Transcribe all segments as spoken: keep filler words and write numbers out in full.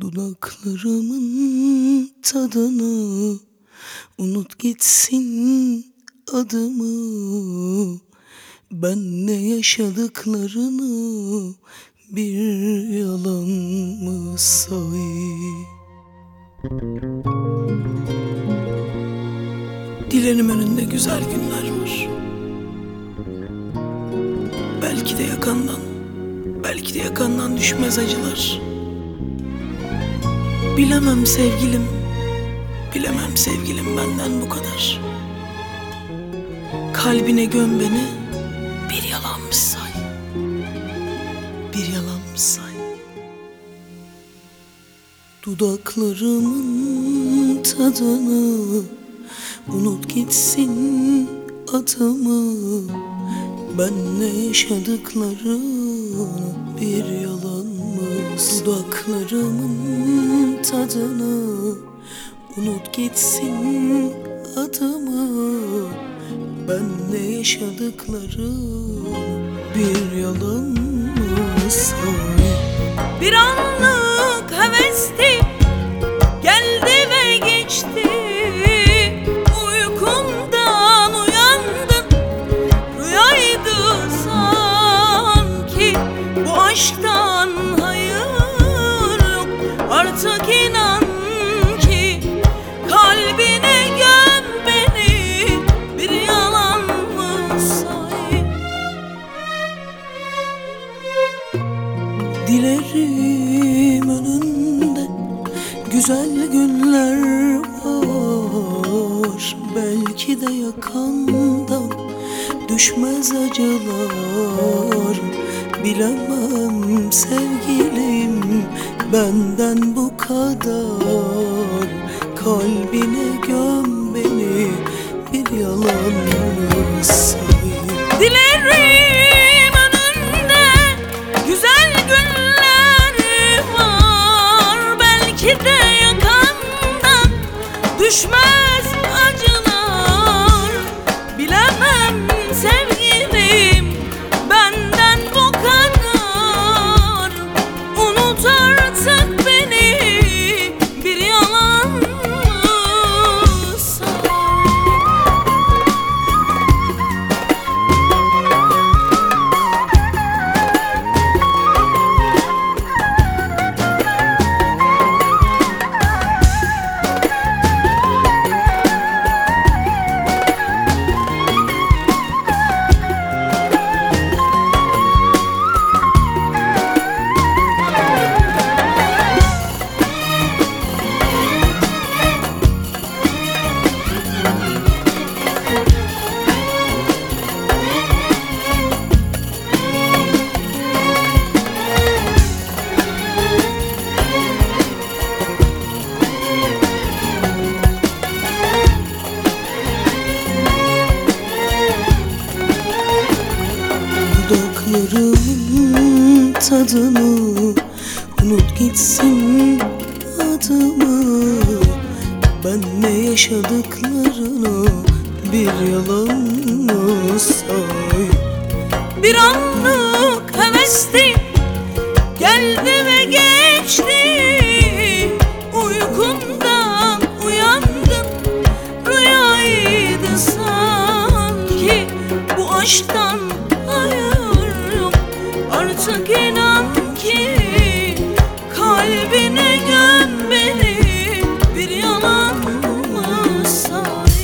Dudaklarımın tadını, unut gitsin adımı. Ben ne yaşadıklarını bir yalan mı say? Dilerim önünde güzel günler var. Belki de yakandan, belki de yakandan düşmez acılar. Bilemem sevgilim, bilemem sevgilim benden bu kadar. Kalbine göm beni, bir yalanmış say, bir yalanmış say. Dudaklarımın tadını, unut gitsin adımı. Ben ne yaşadıklarını bir yalan mı? Dudaklarımın tadını, unut gitsin adımı. Ben ne yaşadıklarını bir yalan mı say? Bir anlık hevesti geldi ve geçti. Uykumdan uyandım, rüyaydı sanki. Bu aşktan hayır yok, artık inan ki. Kalbine göm beni, bir yalan mı say? Dilerim önünde güzel günler var. Belki de yakandan düşmez acılar. Bilemem sevgilim benden bu kadar. Kalbine göm beni, bir yalan mı say? Dilerim önünde güzel günler var. Belki de yakandan düşmez acılar. Bilemem sevgilim benden bu kadar. Unut artık beni, bir yalan mı say? Dudaklarımın tadını, unut gitsin adımı. Ben ne yaşadıklarını bir yalan mı say? Bir anlık hevesti geldi ve geçti. Uykumdan uyandım, rüyaydı sanki. Bu aşktan hayır yok, artık inan ki. Kalbine göm beni, bir yalan mı say?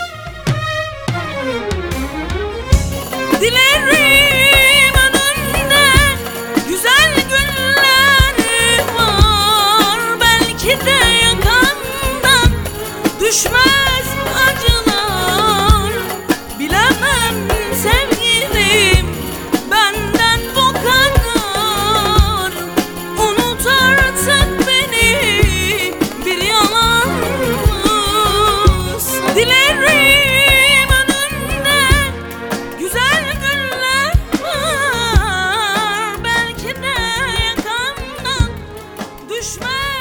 Dilerim önünde güzel günler var. Belki de yakandan düşmez acılar. Bilemem sevgilim benden bu kadar. Unut artık beni, bir yalan mı say? Dilerim önünde güzel günler var. Belki de yakandan düşmez